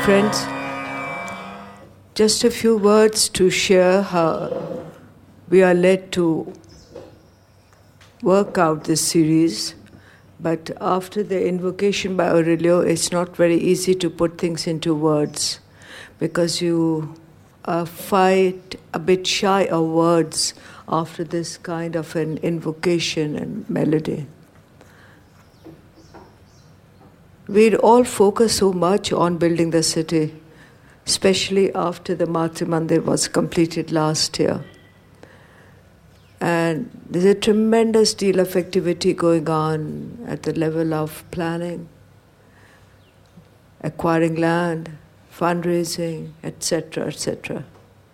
Friends, just a few words to share how we are led to work out this series. But after the invocation by Aurelio, it's not very easy to put things into words because you fight a bit shy of words after this kind of an invocation and melody. We'd all focus so much on building the city, especially after the Matri Mandir was completed last year. And there's a tremendous deal of activity going on at the level of planning, acquiring land, fundraising, etc., etc.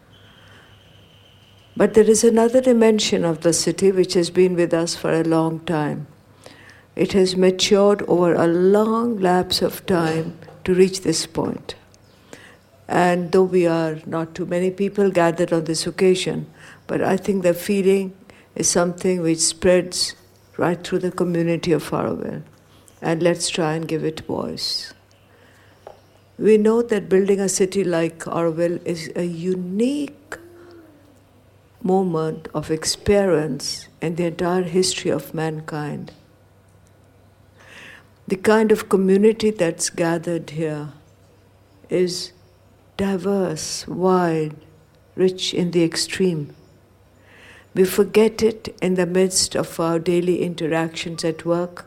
But there is another dimension of the city which has been with us for a long time. It has matured over a long lapse of time to reach this point. And though we are not too many people gathered on this occasion, but I think the feeling is something which spreads right through the community of Auroville. And let's try and give it voice. We know that building a city like Auroville is a unique moment of experience in the entire history of mankind. The kind of community that's gathered here is diverse, wide, rich in the extreme. We forget it in the midst of our daily interactions at work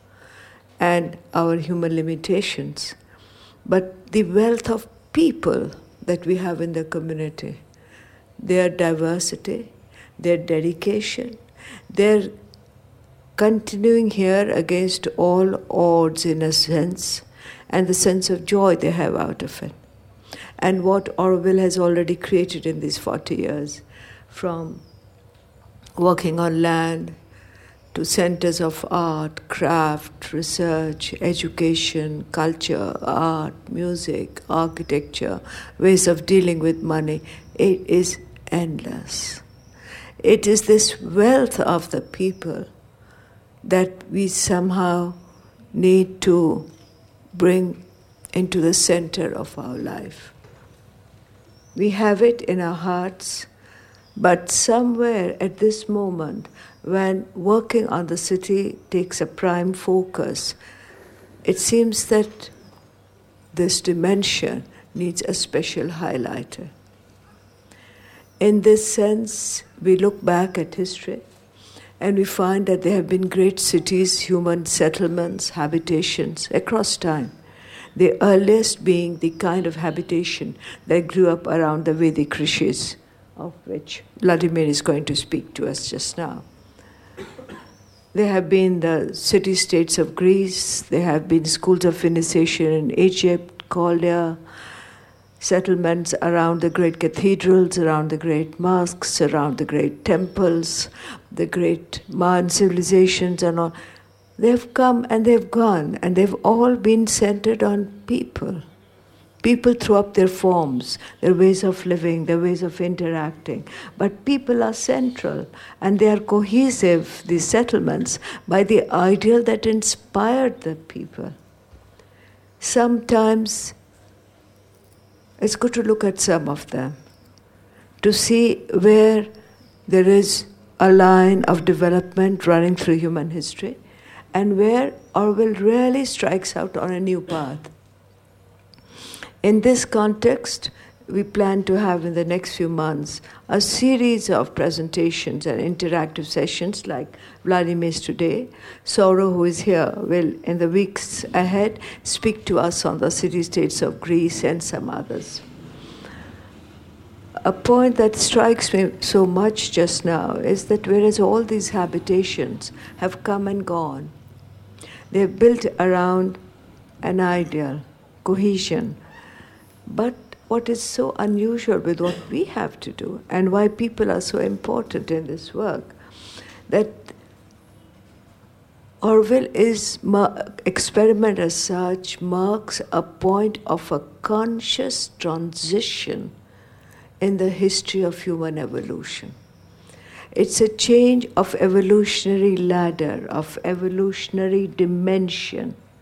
and our human limitations. But the wealth of people that we have in the community, their diversity, their dedication, their continuing here against all odds in a sense, and the sense of joy they have out of it. And what Auroville has already created in these 40 years, from working on land to centers of art, craft, research, education, culture, art, music, architecture, ways of dealing with money, it is endless. It is this wealth of the people that we somehow need to bring into the center of our life. We have it in our hearts, but somewhere at this moment, when working on the city takes a prime focus, it seems that this dimension needs a special highlighter. In this sense, we look back at history, and we find that there have been great cities, human settlements, habitations across time. The earliest being the kind of habitation that grew up around the Vedic rishis, of which Vladimir is going to speak to us just now. There have been the city-states of Greece, there have been schools of initiation in Egypt, Chaldea, settlements around the great cathedrals, around the great mosques, around the great temples, the great Mayan civilizations and all. They've come and they've gone, and they've all been centered on people. People throw up their forms, their ways of living, their ways of interacting. But people are central, and they are cohesive, these settlements, by the ideal that inspired the people. Sometimes it's good to look at some of them, to see where there is a line of development running through human history, and where Auroville really strikes out on a new path. In this context, we plan to have in the next few months a series of presentations and interactive sessions like Vladimir's today. Saurav, who is here, will in the weeks ahead speak to us on the city-states of Greece and some others. A point that strikes me so much just now is that whereas all these habitations have come and gone, they're built around an ideal, cohesion. But what is so unusual with what we have to do, and why people are so important in this work, that Auroville experiment as such marks a point of a conscious transition in the history of human evolution. It's a change of evolutionary ladder, of evolutionary dimension.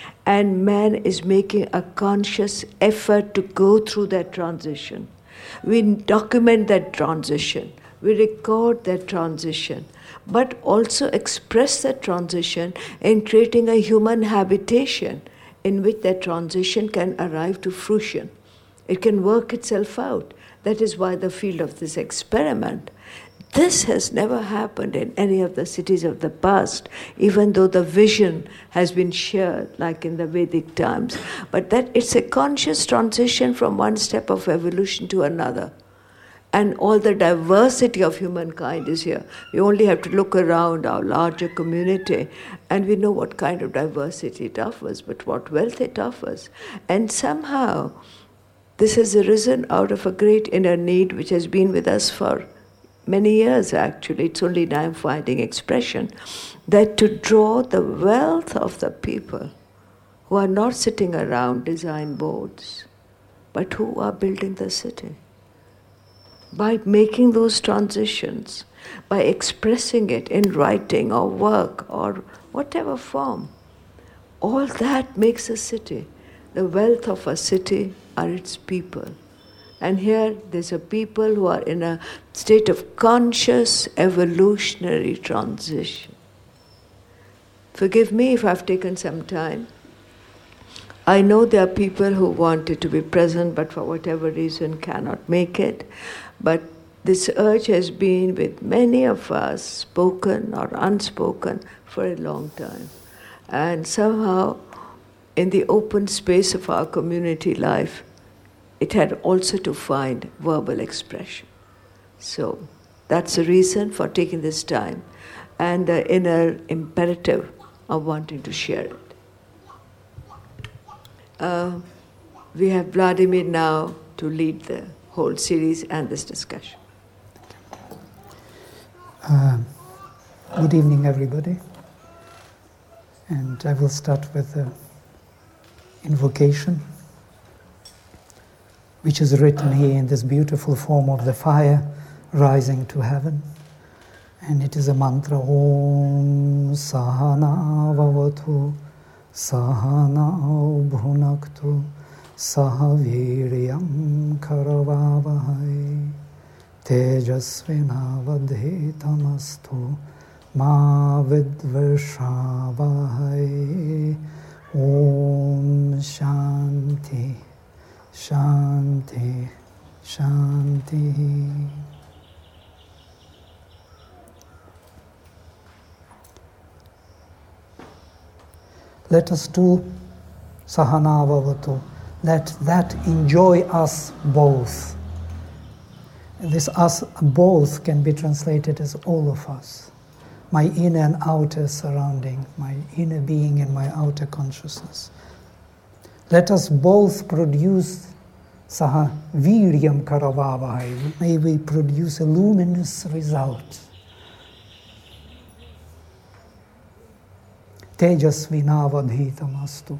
And man is making a conscious effort to go through that transition. We document that transition. We record that transition, but also express that transition in creating a human habitation in which that transition can arrive to fruition. It can work itself out. That is why the field of this experiment. This has never happened in any of the cities of the past, even though the vision has been shared, like in the Vedic times. But that it's a conscious transition from one step of evolution to another. And all the diversity of humankind is here. We only have to look around our larger community and we know what kind of diversity it offers, but what wealth it offers. And somehow, this has arisen out of a great inner need which has been with us for many years actually. It's only now I'm finding expression. That to draw the wealth of the people who are not sitting around design boards, but who are building the city. By making those transitions, by expressing it in writing or work or whatever form, all that makes a city. The wealth of a city are its people. And here there's a people who are in a state of conscious evolutionary transition. Forgive me if I've taken some time. I know there are people who wanted to be present but for whatever reason cannot make it. But this urge has been with many of us, spoken or unspoken, for a long time. And somehow, in the open space of our community life, it had also to find verbal expression. So that's the reason for taking this time and the inner imperative of wanting to share it. We have Vladimir now to lead the whole series and this discussion. Good evening, everybody. And I will start with the invocation, which is written here in this beautiful form of the fire rising to heaven. And it is a mantra, Om Sahana Vavatu Sahana Bhunaktu Sahaviryam Karavavahai Tejasvinavadhetamastu Ma Vidvashavahai. Om Shanti Shanti Shanti. Let us do Sahana Vavatu. Let that enjoy us both. This us both can be translated as all of us. My inner and outer surrounding, my inner being and my outer consciousness. Let us both produce Sahaviryam Karavavahai. May we produce a luminous result. Tejasvinavadhitamastu.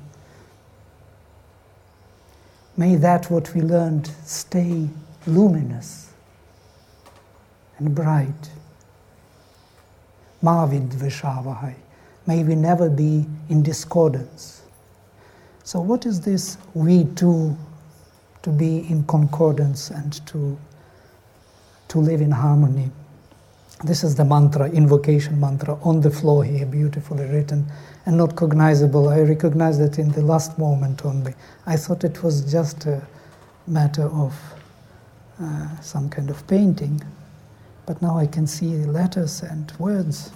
May that what we learned stay luminous and bright. Mavidvishavahai. May we never be in discordance. So what is this we two to be in concordance and to live in harmony? This is the mantra, invocation mantra, on the floor here, beautifully written and not cognizable. I recognized it in the last moment only. I thought it was just a matter of some kind of painting, but now I can see letters and words.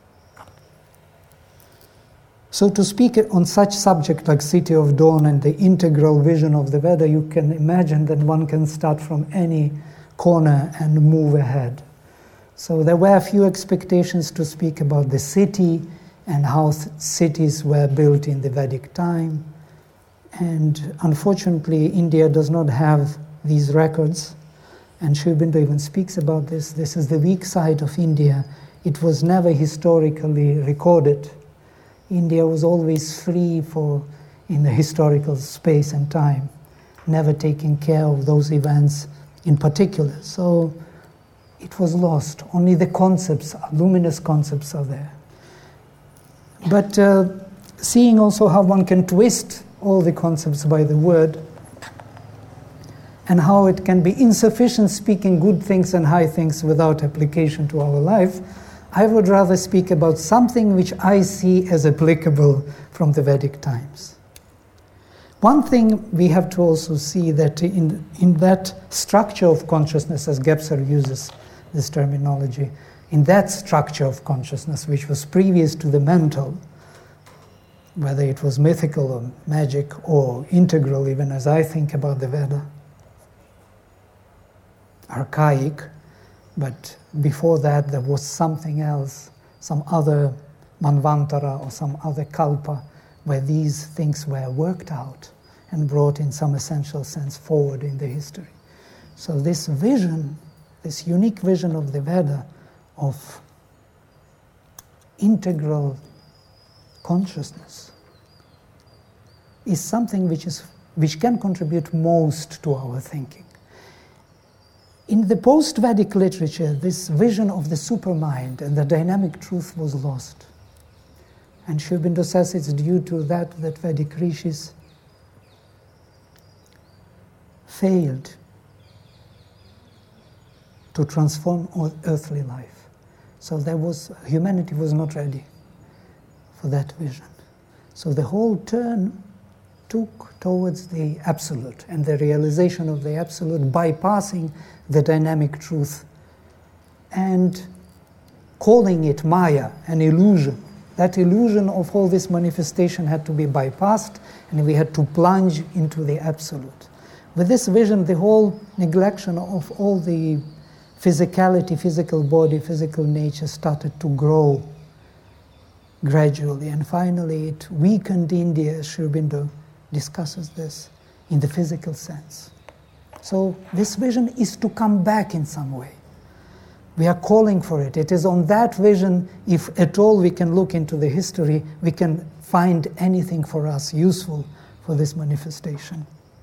So to speak on such subject like City of Dawn and the integral vision of the Veda, you can imagine that one can start from any corner and move ahead. So there were a few expectations to speak about the city and how cities were built in the Vedic time. And unfortunately, India does not have these records. And Sri Aurobindo even speaks about this. This is the weak side of India. It was never historically recorded. India was always free in the historical space and time, never taking care of those events in particular. So it was lost. Only the concepts, luminous concepts, are there. But seeing also how one can twist all the concepts by the word, and how it can be insufficient speaking good things and high things without application to our life, I would rather speak about something which I see as applicable from the Vedic times. One thing we have to also see that in that structure of consciousness, as Gebser uses this terminology, in that structure of consciousness which was previous to the mental, whether it was mythical or magic or integral, even as I think about the Veda, archaic, but before that there was something else, some other Manvantara or some other Kalpa, where these things were worked out and brought in some essential sense forward in the history. So this vision, this unique vision of the Veda of integral consciousness is something which can contribute most to our thinking. In the post-Vedic literature, this vision of the supermind and the dynamic truth was lost. And Sri Aurobindo says it's due to that Vedic rishis failed to transform earthly life. So humanity was not ready for that vision. So the whole turn took towards the absolute and the realization of the absolute, bypassing the dynamic truth and calling it Maya, an illusion. That illusion of all this manifestation had to be bypassed, and we had to plunge into the absolute. With this vision, the whole neglection of all the physicality, physical body, physical nature started to grow gradually, and finally it weakened India, as Sri Aurobindo discusses this, in the physical sense. So this vision is to come back in some way. We are calling for it. It is on that vision, if at all we can look into the history, we can find anything for us useful for this manifestation.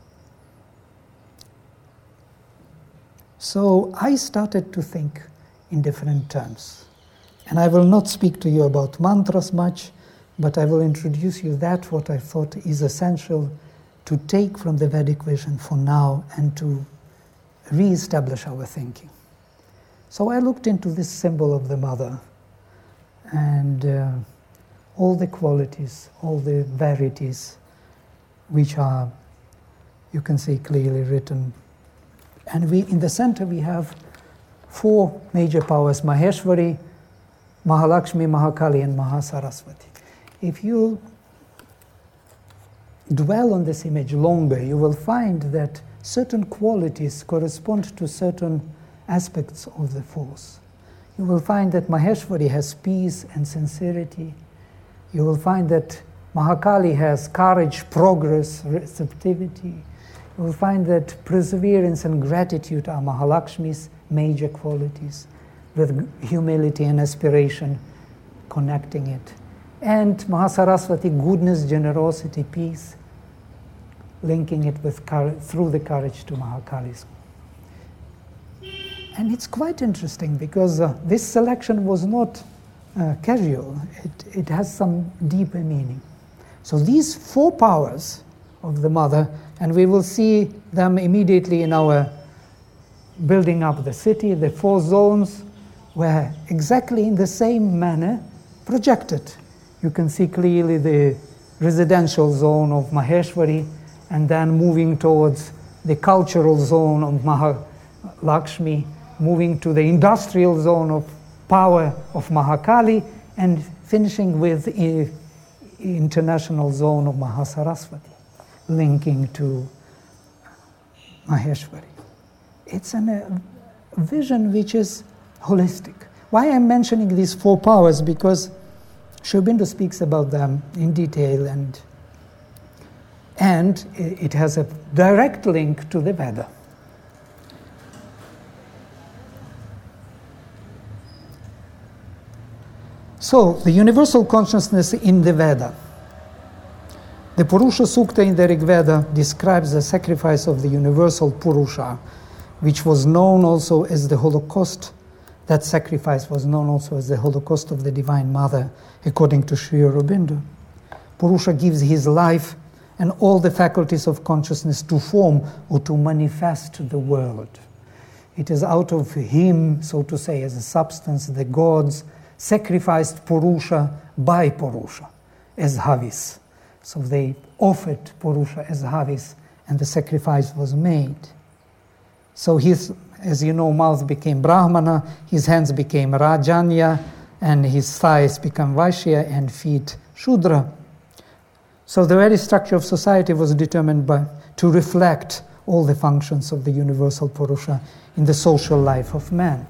So I started to think in different terms. And I will not speak to you about mantras much, but I will introduce you what I thought is essential to take from the Vedic vision for now and to re-establish our thinking. So I looked into this symbol of the mother and all the qualities, all the verities which are, you can see clearly written. And in the center we have 4 major powers: Maheshwari, Mahalakshmi, Mahakali, and Mahasaraswati. If you dwell on this image longer, you will find that certain qualities correspond to certain aspects of the force. You will find that Maheshwari has peace and sincerity. You will find that Mahakali has courage, progress, receptivity. You will find that perseverance and gratitude are Mahalakshmi's major qualities, with humility and aspiration connecting it. And Mahasaraswati, goodness, generosity, peace, linking it with through the courage to Mahakali's. And it's quite interesting because this selection was not casual. It has some deeper meaning. So these 4 powers of the mother, and we will see them immediately in our building up the city, the 4 zones were exactly in the same manner projected. You can see clearly the residential zone of Maheshwari, and then moving towards the cultural zone of Mahalakshmi, moving to the industrial zone of power of Mahakali, and finishing with the international zone of Mahasaraswati, linking to Maheshwari. It's a vision which is holistic. Why I'm mentioning these 4 powers? Because Sri Aurobindo speaks about them in detail, and it has a direct link to the Veda. So, the universal consciousness in the Veda. The Purusha Sukta in the Rig Veda describes the sacrifice of the universal Purusha, which was known also as the Holocaust. That sacrifice was known also as the Holocaust of the Divine Mother, according to Sri Aurobindo. Purusha gives his life and all the faculties of consciousness to form or to manifest the world. It is out of him, so to say, as a substance, the gods sacrificed Purusha by Purusha as Havis. So they offered Purusha as Havis, and the sacrifice was made. So his, as you know, mouth became Brahmana, his hands became Rajanya, and his thighs became Vaishya, and feet Shudra. So the very structure of society was determined to reflect all the functions of the universal Purusha in the social life of man.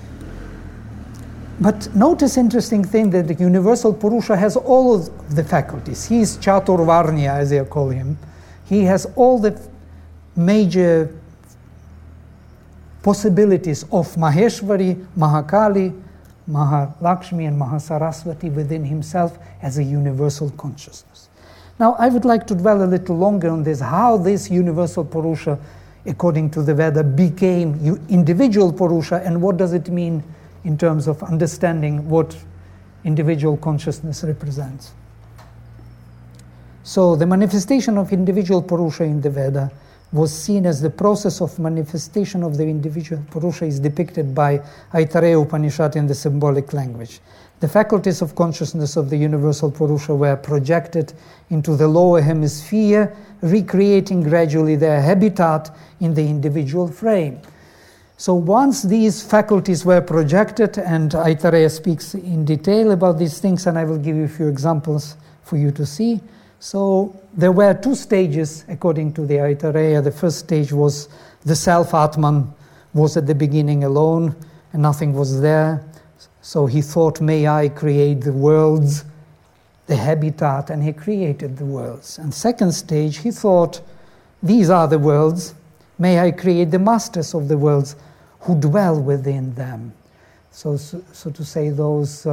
But notice interesting thing that the universal Purusha has all of the faculties. He is Chaturvarnya, as they call him. He has all the major possibilities of Maheshwari, Mahakali, Mahalakshmi and Mahasaraswati within himself as a universal consciousness. Now I would like to dwell a little longer on this, how this universal Purusha, according to the Veda, became individual Purusha, and what does it mean in terms of understanding what individual consciousness represents. So the manifestation of individual Purusha in the Veda was seen as the process of manifestation of the individual Purusha is depicted by Aitareya Upanishad in the symbolic language. The faculties of consciousness of the universal Purusha were projected into the lower hemisphere, recreating gradually their habitat in the individual frame. So once these faculties were projected, and Aitareya speaks in detail about these things, and I will give you a few examples for you to see. So there were two stages according to the Aitareya. The first stage was the self-Atman was at the beginning alone and nothing was there. So he thought, may I create the worlds, the habitat, and he created the worlds. And second stage, he thought, these are the worlds, may I create the masters of the worlds who dwell within them. So to say, those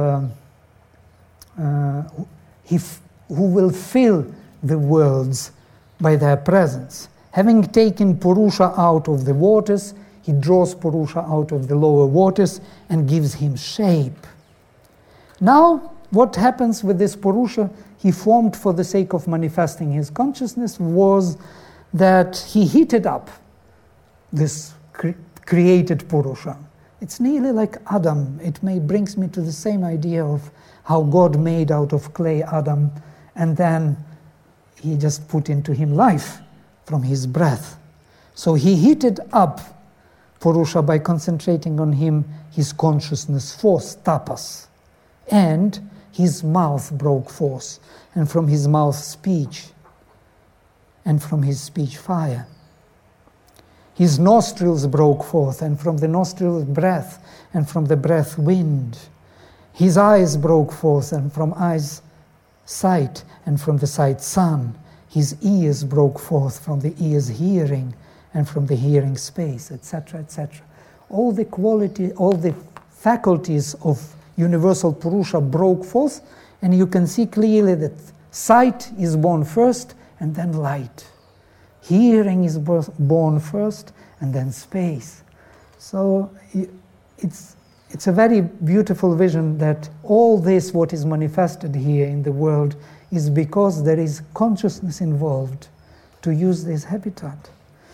who will fill the worlds by their presence. Having taken Purusha out of the waters, he draws Purusha out of the lower waters and gives him shape. Now, what happens with this Purusha he formed for the sake of manifesting his consciousness was that he heated up this created Purusha. It's nearly like Adam. It brings me to the same idea of how God made out of clay Adam, and then he just put into him life from his breath. So he heated up Purusha by concentrating on him his consciousness force, tapas, and his mouth broke forth, and from his mouth speech, and from his speech fire. His nostrils broke forth, and from the nostrils breath, and from the breath wind. His eyes broke forth, and from eyes sight, and from the sight sun. His ears broke forth, from the ears hearing, and from the hearing space, etc., etc. All the faculties of universal Purusha broke forth, and you can see clearly that sight is born first, and then light. Hearing is born first, and then space. So it's a very beautiful vision that all this, what is manifested here in the world, is because there is consciousness involved to use this habitat.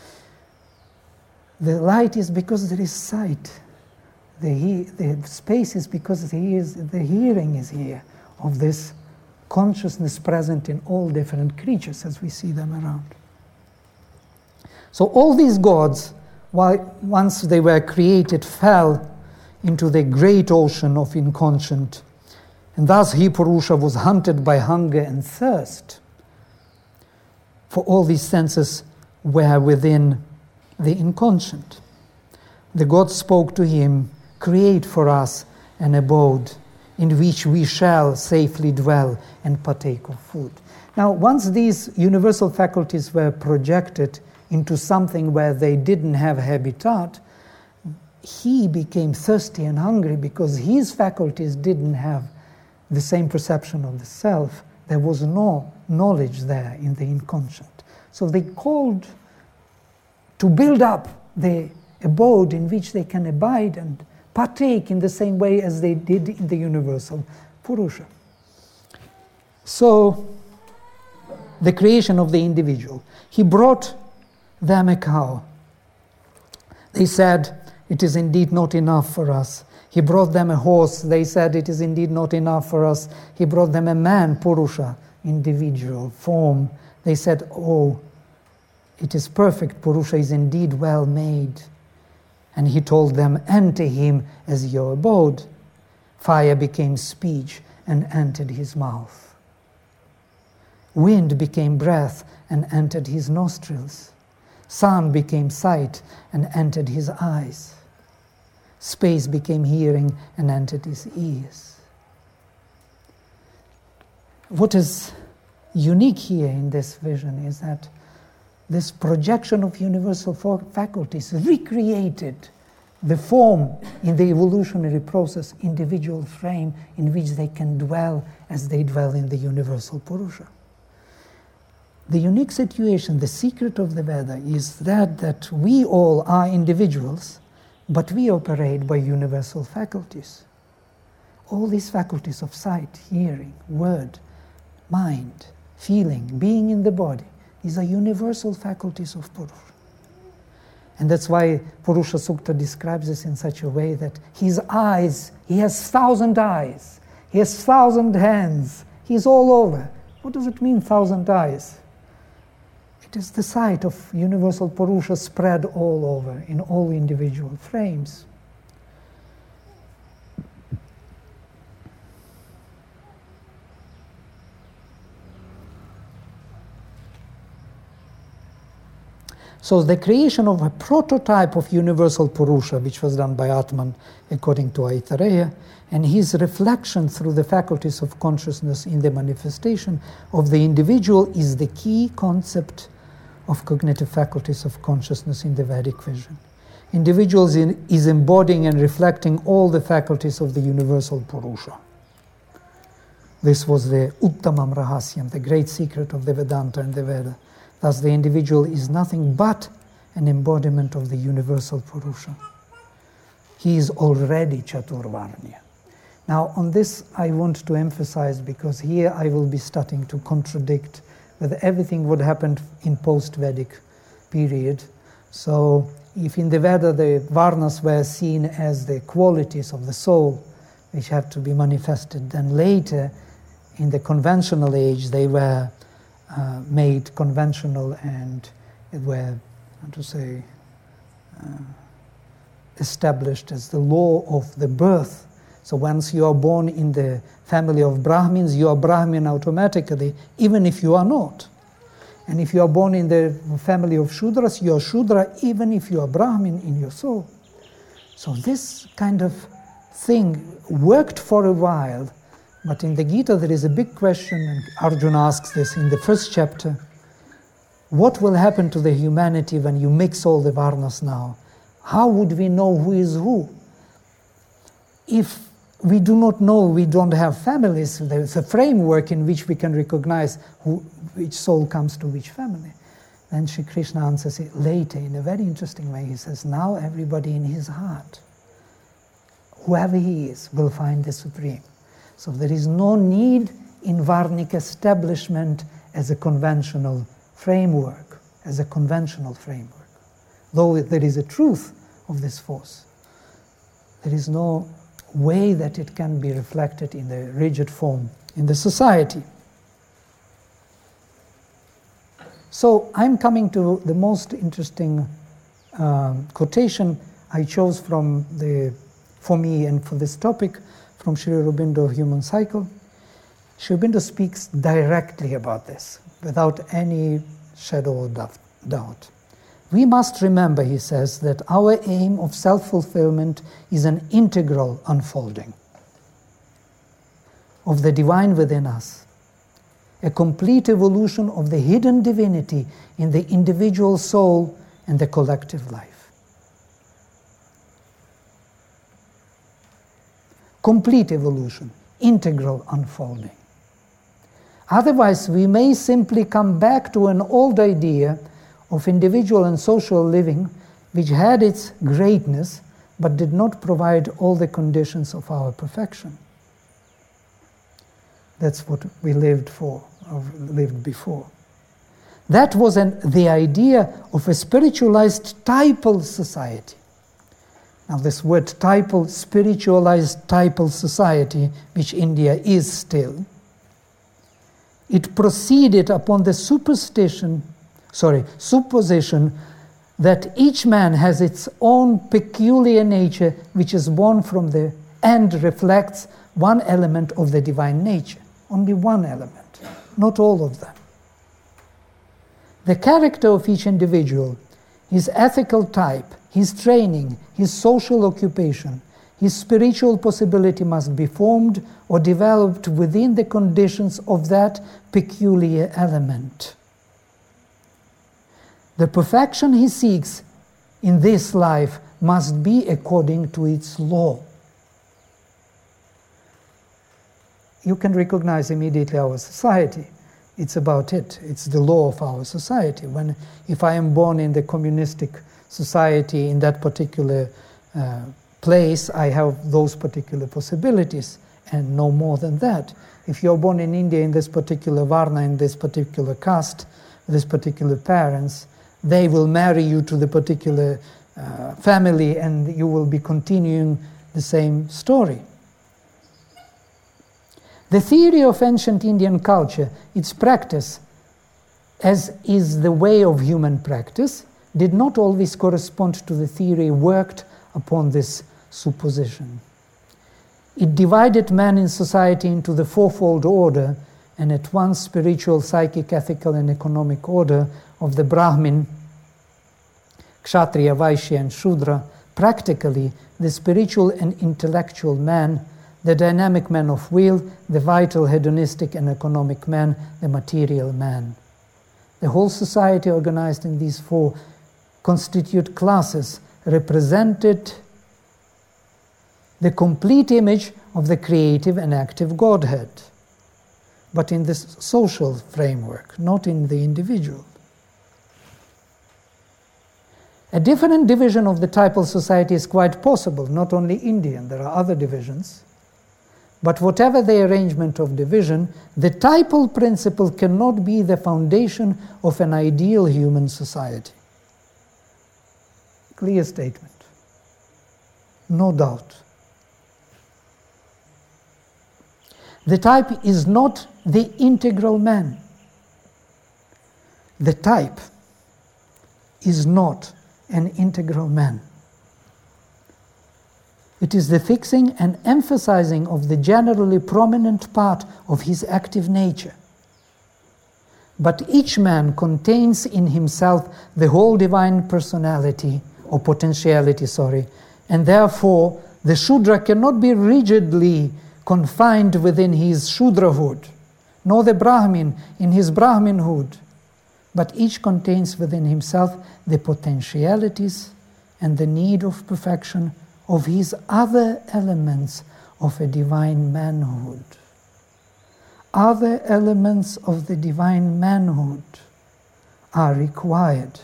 The light is because there is sight. The space is because the hearing is here of this consciousness present in all different creatures as we see them around. So all these gods, once they were created, fell into the great ocean of inconscient, and thus he, Purusha, was hunted by hunger and thirst. For all these senses were within the inconscient. The gods spoke to him, create for us an abode in which we shall safely dwell and partake of food. Now, once these universal faculties were projected into something where they didn't have habitat, he became thirsty and hungry because his faculties didn't have the same perception of the self. There was no knowledge there in the inconscient. So they called to build up the abode in which they can abide and partake in the same way as they did in the universal Purusha. So the creation of the individual. He brought them a cow. They said, it is indeed not enough for us. He brought them a horse. They said, it is indeed not enough for us. He brought them a man, Purusha, individual, form. They said, oh, it is perfect. Purusha is indeed well made. And he told them, enter him as your abode. Fire became speech and entered his mouth. Wind became breath and entered his nostrils. Sound became sight and entered his eyes. Space became hearing and entered his ears. What is unique here in this vision is that this projection of universal faculties recreated the form in the evolutionary process, individual frame in which they can dwell as they dwell in the universal Purusha. The unique situation, the secret of the Veda is that we all are individuals, but we operate by universal faculties. All these faculties of sight, hearing, word, mind, feeling, being in the body, these are universal faculties of Purusha. And that's why Purusha Sukta describes this in such a way that his eyes, he has 1,000 eyes, he has 1,000 hands, he's all over. What does it mean, 1,000 eyes? It is the sight of universal Purusha spread all over in all individual frames. So the creation of a prototype of universal Purusha, which was done by Atman according to Aitareya, and his reflection through the faculties of consciousness in the manifestation of the individual is the key concept of cognitive faculties of consciousness in the Vedic vision. Individuals is embodying and reflecting all the faculties of the universal Purusha. This was the Uttamam Rahasyam, the great secret of the Vedanta and the Veda. Thus the individual is nothing but an embodiment of the universal Purusha. He is already Chaturvarnya. Now on this I want to emphasize, because here I will be starting to contradict with everything what happened in post-Vedic period. So if in the Veda the Varnas were seen as the qualities of the soul which have to be manifested, then later in the conventional age they were made conventional and it were, how to say, established as the law of the birth. So once you are born in the family of Brahmins, you are Brahmin automatically, even if you are not. And if you are born in the family of Shudras, you are Shudra, even if you are Brahmin in your soul. So this kind of thing worked for a while, but in the Gita there is a big question, and Arjuna asks this in the first chapter. What will happen to the humanity when you mix all the Varnas now? How would we know who is who? If we do not know, we don't have families, there's a framework in which we can recognize which soul comes to which family. Then Shri Krishna answers it later in a very interesting way. He says, now everybody in his heart, whoever he is, will find the Supreme. So there is no need in Varnic establishment as a conventional framework, Though there is a truth of this force, there is no way that it can be reflected in the rigid form in the society. So I'm coming to the most interesting quotation I chose for me and for this topic, from Sri Aurobindo, Human Cycle. Sri Aurobindo speaks directly about this, without any shadow of doubt. We must remember, he says, that our aim of self-fulfillment is an integral unfolding of the divine within us, a complete evolution of the hidden divinity in the individual soul and the collective life. Complete evolution, integral unfolding. Otherwise, we may simply come back to an old idea of individual and social living which had its greatness but did not provide all the conditions of our perfection. That's what we lived for, or lived before. That was the idea of a spiritualized typal society. Now this word typal, spiritualized typal society, which India is still, it proceeded upon the supposition that each man has its own peculiar nature, which is born from and reflects one element of the divine nature. Only one element, not all of them. The character of each individual, his ethical type, his training, his social occupation, his spiritual possibility must be formed or developed within the conditions of that peculiar element. The perfection he seeks in this life must be according to its law. You can recognize immediately our society. It's about it. It's the law of our society. If I am born in the communistic society in that particular place, I have those particular possibilities and no more than that. If you're born in India in this particular varna, in this particular caste, this particular parents, they will marry you to the particular family and you will be continuing the same story. The theory of ancient Indian culture, its practice, as is the way of human practice, did not always correspond to the theory worked upon this supposition. It divided man in society into the fourfold order, and at once spiritual, psychic, ethical, and economic order of the Brahmin, Kshatriya, Vaishya, and Shudra. Practically, the spiritual and intellectual man, the dynamic man of will, the vital, hedonistic, and economic man, the material man. The whole society organized in these four constitute classes represented the complete image of the creative and active Godhead, but in this social framework, not in the individual. A different division of the typal society is quite possible, not only Indian, there are other divisions. But whatever the arrangement of division, the typal principle cannot be the foundation of an ideal human society. Clear statement. No doubt. The type is not the integral man. The type is not an integral man. It is the fixing and emphasizing of the generally prominent part of his active nature. But each man contains in himself the whole divine personality, or potentiality, and therefore the Shudra cannot be rigidly confined within his Shudrahood, nor the Brahmin in his Brahminhood, but each contains within himself the potentialities and the need of perfection of his other elements of a divine manhood. Other elements of the divine manhood are required,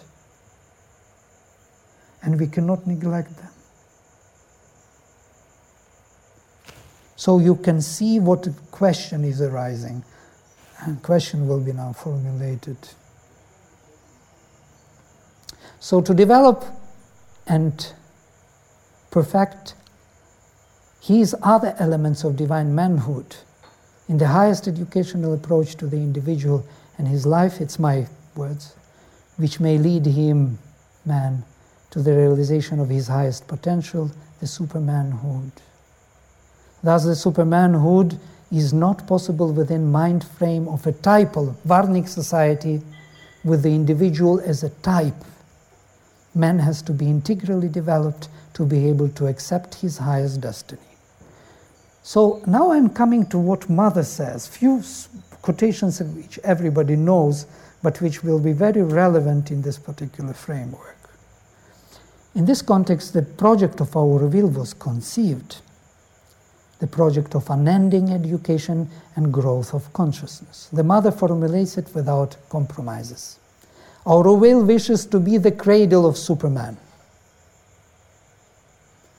and we cannot neglect them. So you can see what question is arising, and question will be now formulated. So to develop and perfect his other elements of divine manhood in the highest educational approach to the individual and his life, it's my words, which may lead him, man, to the realization of his highest potential, the supermanhood. Thus the supermanhood is not possible within mind frame of a typal, Varnic society with the individual as a type. Man has to be integrally developed to be able to accept his highest destiny. So now I'm coming to what Mother says, few quotations which everybody knows, but which will be very relevant in this particular framework. In this context, the project of Auroville was conceived, the project of unending education and growth of consciousness. The Mother formulates it without compromises. Auroville wishes to be the cradle of Superman.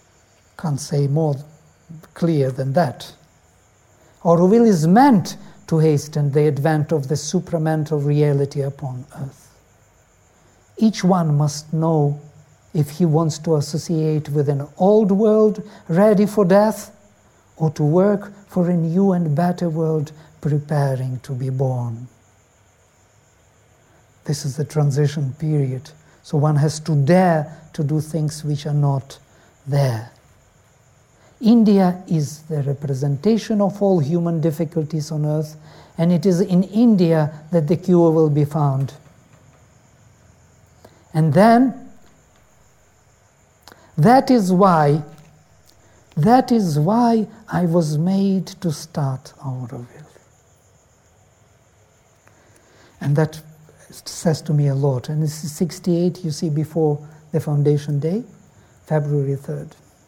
Can't say more clear than that. Auroville is meant to hasten the advent of the supramental reality upon earth. Each one must know if he wants to associate with an old world ready for death, or to work for a new and better world preparing to be born. This is the transition period, so one has to dare to do things which are not there. India is the representation of all human difficulties on earth, and it is in India that the cure will be found. And then, that is why I was made to start Auroville. And that says to me a lot. And this is 68, you see, before the foundation day, February 3rd.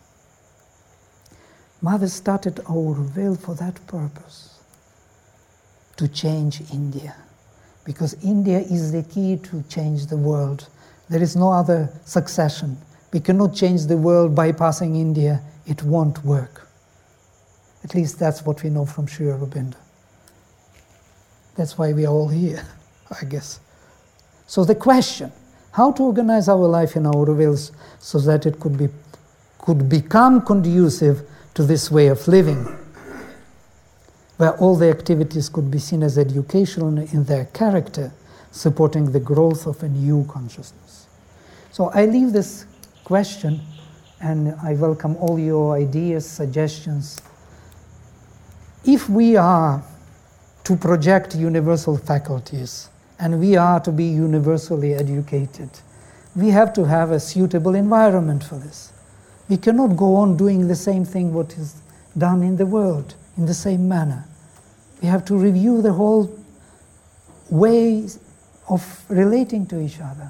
Mother started Auroville for that purpose, to change India. Because India is the key to change the world. There is no other succession. We cannot change the world bypassing India. It won't work. At least that's what we know from Sri Aurobindo. That's why we are all here, I guess. So the question, how to organize our life in Auroville so that it could become conducive to this way of living, where all the activities could be seen as educational in their character, supporting the growth of a new consciousness. So I leave this question, and I welcome all your ideas, suggestions. If we are to project universal faculties, and we are to be universally educated, we have to have a suitable environment for this. We cannot go on doing the same thing what is done in the world, in the same manner. We have to review the whole way of relating to each other.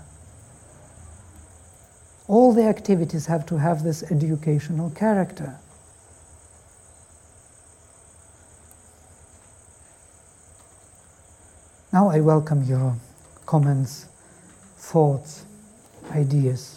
All the activities have to have this educational character. Now I welcome your comments, thoughts, ideas.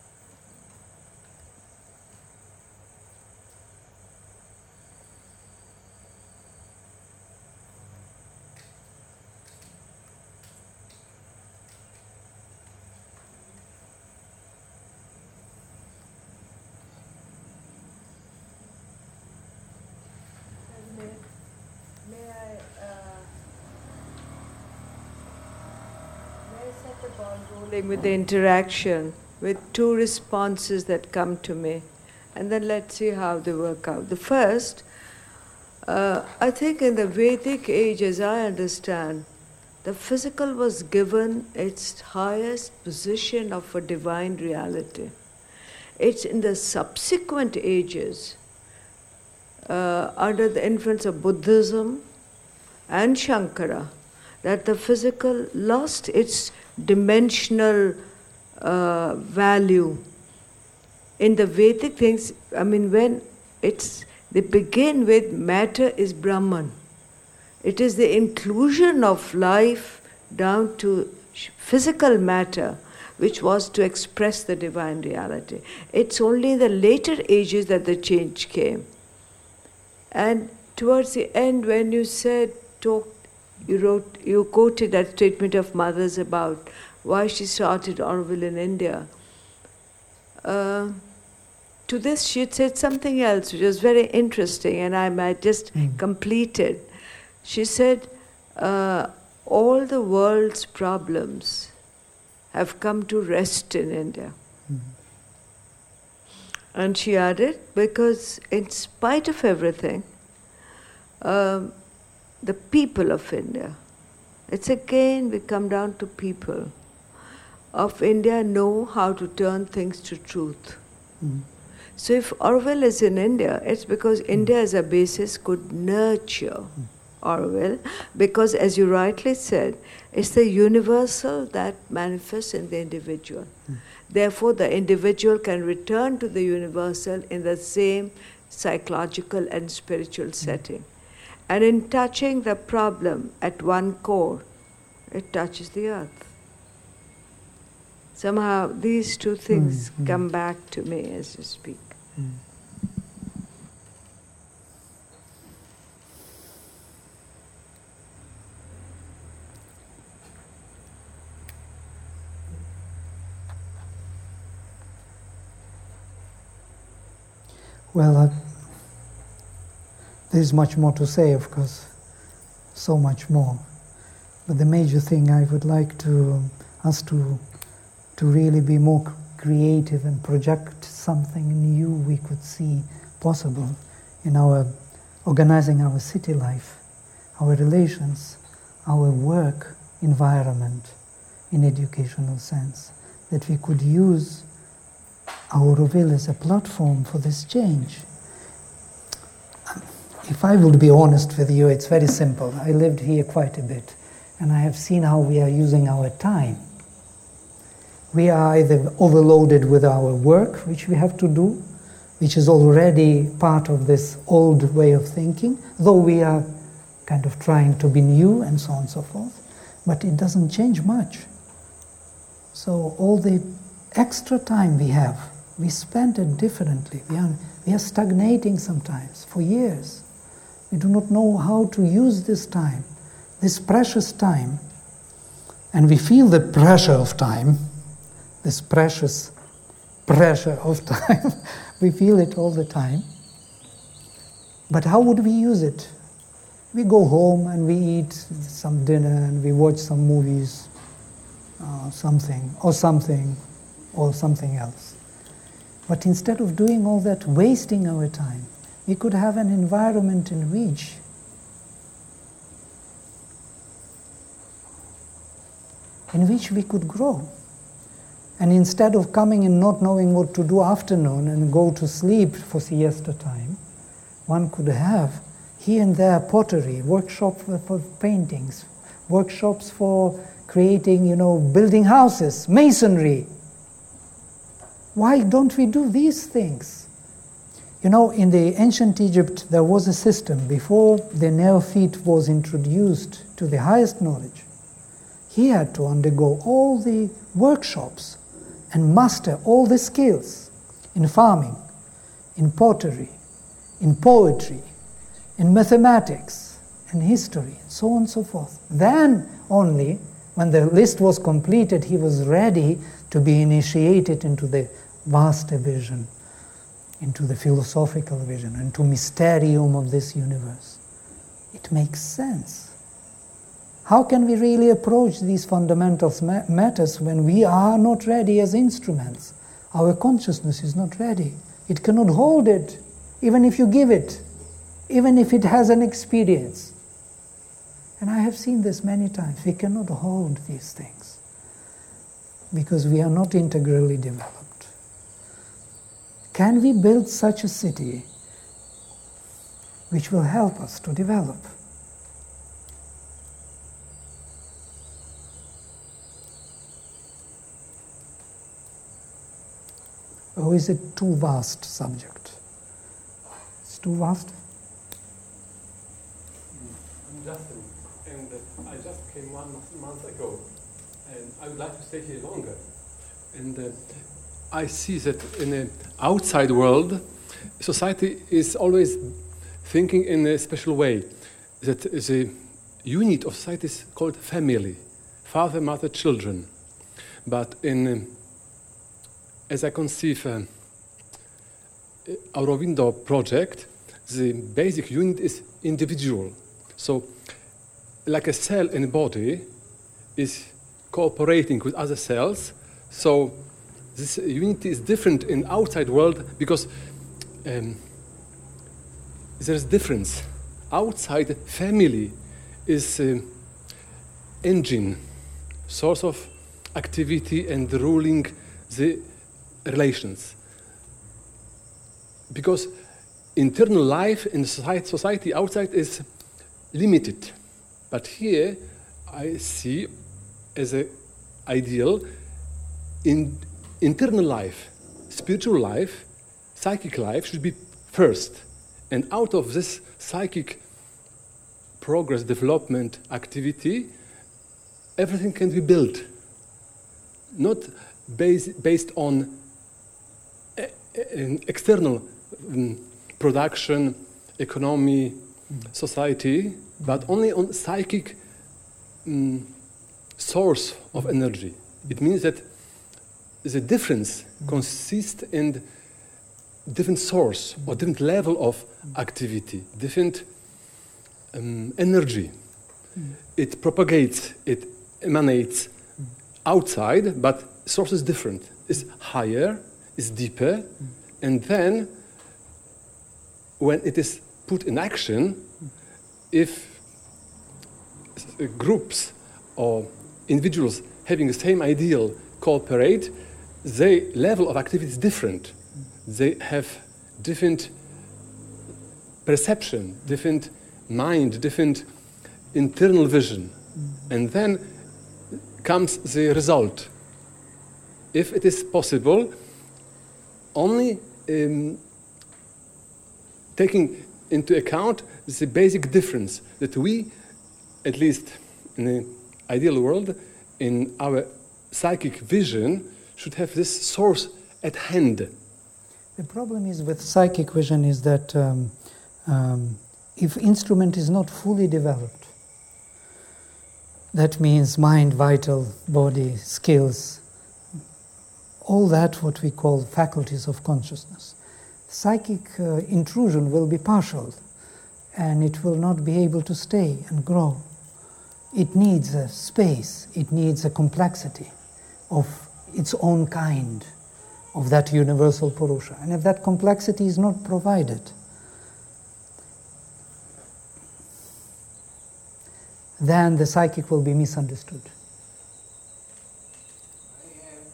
With the interaction, with two responses that come to me, and then let's see how they work out. The first, I think in the Vedic age, as I understand, the physical was given its highest position of a divine reality. It's in the subsequent ages, under the influence of Buddhism and Shankara, that the physical lost its dimensional value. In the Vedic things, when they begin with matter is Brahman. It is the inclusion of life down to physical matter which was to express the divine reality. It's only in the later ages that the change came. And towards the end, when you you quoted that statement of Mother's about why she started Auroville in India. To this, she had said something else which was very interesting, and I might just complete it. She said, all the world's problems have come to rest in India. And she added, because in spite of everything, the people of India, it's again we come down to people of India know how to turn things to truth. So if Auroville is in India, it's because India as a basis could nurture Auroville, because as you rightly said, it's the universal that manifests in the individual. Therefore, the individual can return to the universal in the same psychological and spiritual setting. And in touching the problem at one core, it touches the earth. Somehow these two things come back to me as you speak. Well, there's much more to say, of course, so much more. But the major thing I would like us to really be more creative and project something new we could see possible in our organizing our city life, our relations, our work environment in educational sense, that we could use Auroville as a platform for this change. If I would be honest with you, it's very simple. I lived here quite a bit, and I have seen how we are using our time. We are either overloaded with our work, which we have to do, which is already part of this old way of thinking, though we are kind of trying to be new and so on and so forth, but it doesn't change much. So all the extra time we have, we spend it differently. We are stagnating sometimes for years. We do not know how to use this time, this precious time, and we feel the pressure of time, this precious pressure of time. We feel it all the time. But how would we use it? We go home and we eat some dinner and we watch some movies, something else. But instead of doing all that, wasting our time, we could have an environment in which we could grow. And instead of coming and not knowing what to do afternoon and go to sleep for siesta time, one could have here and there pottery, workshops for paintings, workshops for creating, building houses, masonry. Why don't we do these things? In the ancient Egypt, there was a system before the neophyte was introduced to the highest knowledge. He had to undergo all the workshops and master all the skills in farming, in pottery, in poetry, in mathematics, in history, and so on and so forth. Then only, when the list was completed, he was ready to be initiated into the vaster vision, into the philosophical vision, into mysterium of this universe. It makes sense. How can we really approach these fundamental matters when we are not ready as instruments? Our consciousness is not ready. It cannot hold it, even if you give it, even if it has an experience. And I have seen this many times. We cannot hold these things because we are not integrally developed. Can we build such a city which will help us to develop? Or is it too vast subject? It's too vast? I'm Justin, and I just came 1 month ago, and I would like to stay here longer. And I see that in the outside world, society is always thinking in a special way, that the unit of society is called family, father, mother, children. But as I conceive Aurovindow project, the basic unit is individual. So, like a cell in a body is cooperating with other cells, so this unity is different in outside world because there's difference. Outside family is engine, source of activity and ruling the relations. Because internal life in society outside is limited. But here I see as an ideal in internal life, spiritual life, psychic life should be first. And out of this psychic progress, development, activity, everything can be built. Not based on external production, economy, society, but only on psychic source of energy. It means that the difference consists in different source or different level of activity, different energy. It propagates, it emanates outside, but source is different. It's higher, it's deeper, and then when it is put in action, if groups or individuals having the same ideal cooperate, their level of activity is different. They have different perception, different mind, different internal vision. And then comes the result. If it is possible, only taking into account the basic difference that we, at least in the ideal world, in our psychic vision, should have this source at hand. The problem is with psychic vision is that if instrument is not fully developed, that means mind, vital, body, skills, all that what we call faculties of consciousness. Psychic intrusion will be partial and it will not be able to stay and grow. It needs a space, it needs a complexity of its own kind, of that universal Purusha. And if that complexity is not provided, then the psychic will be misunderstood. I have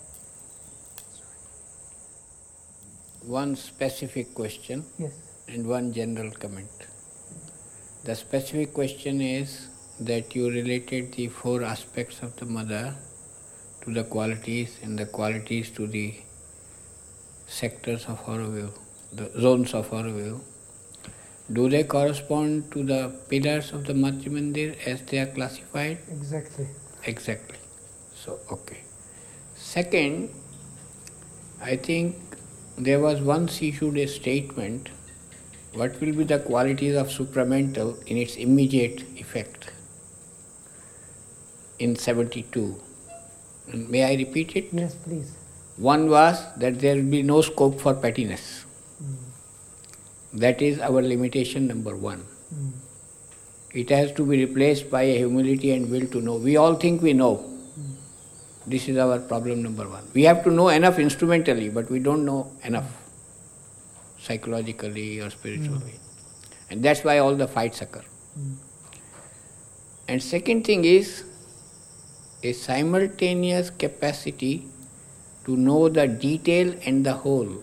one specific question and one general comment. The specific question is that you related the 4 aspects of the mother to the qualities and the qualities to the sectors of Auroville, the zones of Auroville. Do they correspond to the pillars of the Matri Mandir as they are classified? Exactly. Exactly. So, okay. Second, I think there was once issued a statement, what will be the qualities of supramental in its immediate effect in 72. And may I repeat it? Yes, please. One was that there will be no scope for pettiness. That is our limitation number 1. It has to be replaced by a humility and will to know. We all think we know. This is our problem number 1. We have to know enough instrumentally, but we don't know enough psychologically or spiritually. And that's why all the fights occur. And second thing is a simultaneous capacity to know the detail and the whole,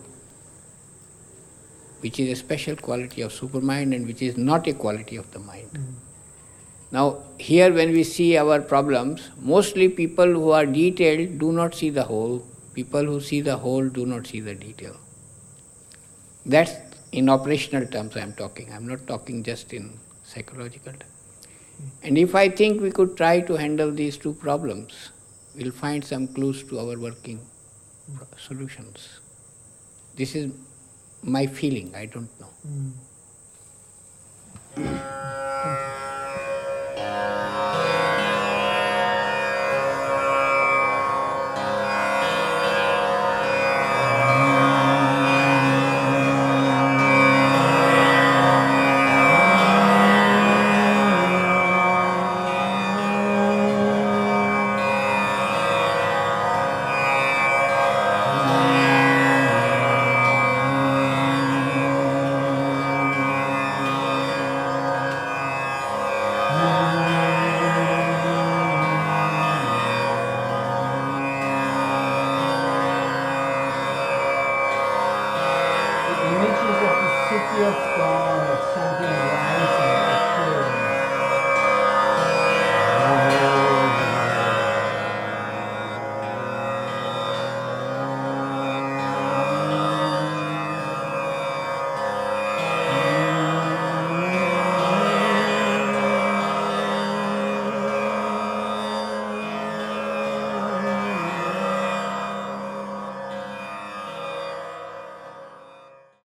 which is a special quality of supermind and which is not a quality of the mind. Now, here when we see our problems, mostly people who are detailed do not see the whole. People who see the whole do not see the detail. That's in operational terms I am talking. I am not talking just in psychological terms. And if I think we could try to handle these 2 problems, we'll find some clues to our working solutions. This is my feeling, I don't know. Images of the city of God, something like